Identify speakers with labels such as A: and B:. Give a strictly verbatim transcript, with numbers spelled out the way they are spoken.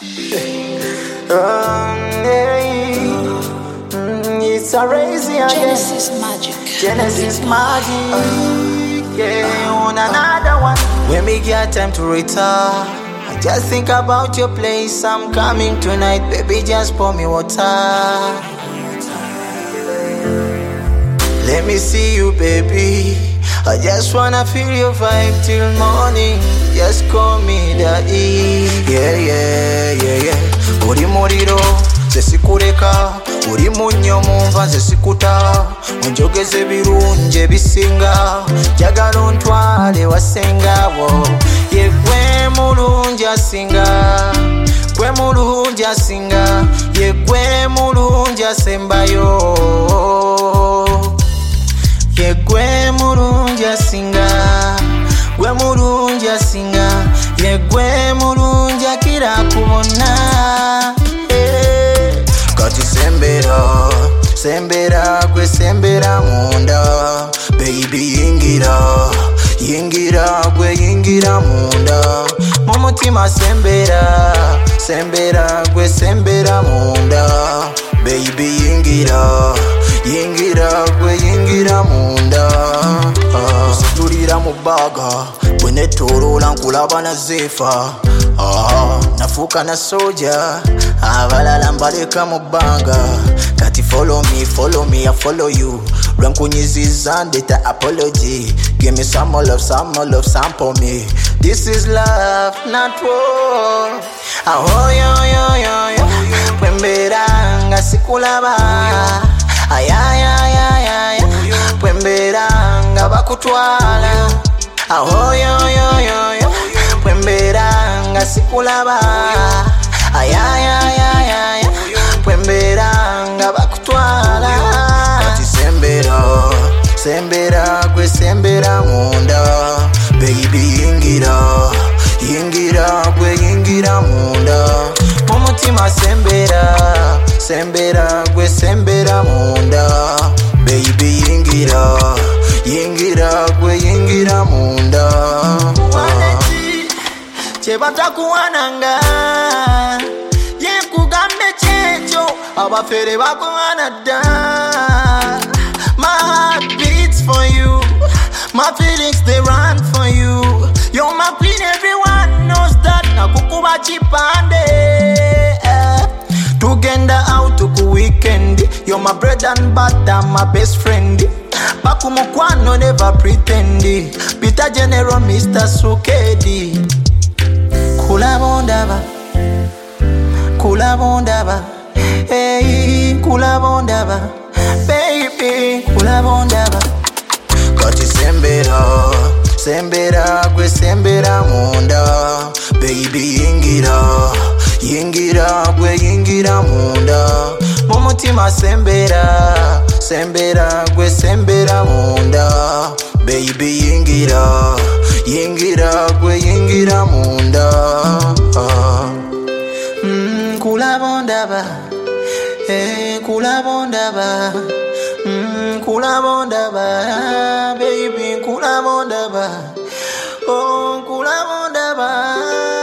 A: um, hey. mm, It's a crazy again.
B: Genesis Magic.
A: Genesis Magic. Yeah, on another one. When we get time to retire, I just think about your place. I'm coming tonight, baby. Just pour me water. Let me see you, baby. I just wanna feel your vibe till morning. Just call me daddy. Yeah, yeah, yeah, yeah. Uri muriro, zesikureka. Uri munyo mumva zesikuta. Unjogeze birunje bisinga. Jagala ontwale wasenga wo. Ye gwe mulungi asinga. Gwe mulungi asinga. Ye gwe mulungi asembayo. Ye gwe mulungi asinga. Gwe mulungi asinga. Ye gwe mulungi akira kubona. eh. Kati sembera, sembera gwe sembera munda. Baby yingira, yingira gwe yingira munda. Mumutima sembera, sembera gwe sembera munda. Baby yingira, yingira gwe yingira munda. uh, Situlira mu baga bwenetolola nkulaba na zefa. uh, Nafuuka na soja abalala mbaleka mu bbanga. Kati follow me, follow me, I follow you. Lwenkunyiziza ndeta apology. Give me some more love, some more love, sample me. This is love, not war. Aho yo yo yo yo. Pwembera nga sikulaba. Ayayayayaya. Pwembera nga bakutwala. Aho yo yo yo yo. Pwembera nga sikulaba. Ayayayayaya. Pwembera nga bakutwala. Kati sembera, sembera gwe sembera munda. Baby yingira, yingira gwe yingira munda. Mumutima sembera, sembera gwe sembera munda. Baby yingira, yingira gwe yingira munda. Waneti kyebatakuwananga yekugambe kyekyo abafere bakuwana dda. My heart beats for you, my feelings they run for you. You're my queen, everyone knows that. Nakukuba chipande eh. Tugenda out ku weekend. You're my bread and butter, my best friend. Bakumukwano never pretend. Peter General, Mister Sukedi. Kula bondaba, kula bondaba. Hey, kula bondaba. Baby, kula bondaba. Kati sembera, sembera gwe sembera munda. Baby yingira, yingira gwe yingira munda. Mumutima sembera, sembera gwe sembera munda. Baby yingira, yingira gwe yingira munda. uh. mm, Kula bondaba. Hey, kula bondaba. Mm, kula bondaba, baby, kula bondaba. Oh, kula bondaba.